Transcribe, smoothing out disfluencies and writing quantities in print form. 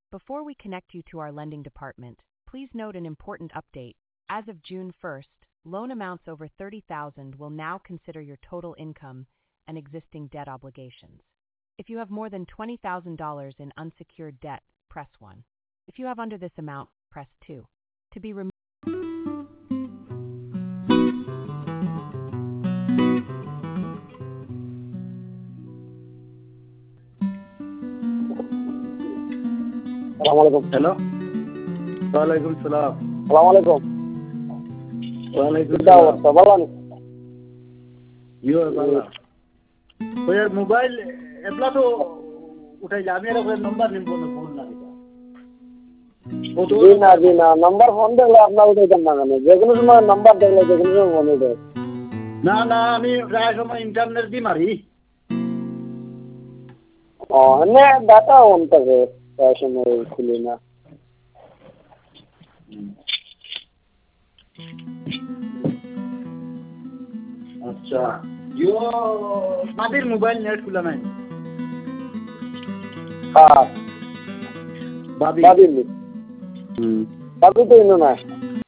Before we connect you to our lending department, please note an important update. As of June 1st, loan amounts over $30,000 will now consider your total income and existing debt obligations. If you have more than $20,000 in unsecured debt, press 1. If you have under this amount, press 2. To be removed. Hello वालेकुम सलाम वालेकुम वालेकुम यो वाला तो यार mobile एप्ला तो उठाई जा मेरा कोई नंबर नहीं बोलना फोन ना वो तो जी ना नंबर फोन दे लो अपना उठे करना मैंने जेकुनो समय नंबर दे लो जेकुनो समय फोन दे ना ना আমি প্রায় সময় ইন্টারনেট দি মারি ने डाटा ऑन कर है প্রায় সময় খুলে না अच्छा यो মাটির মোবাইল নেট খুলা নাই हाँ बाबी बाबी तो इन्होंने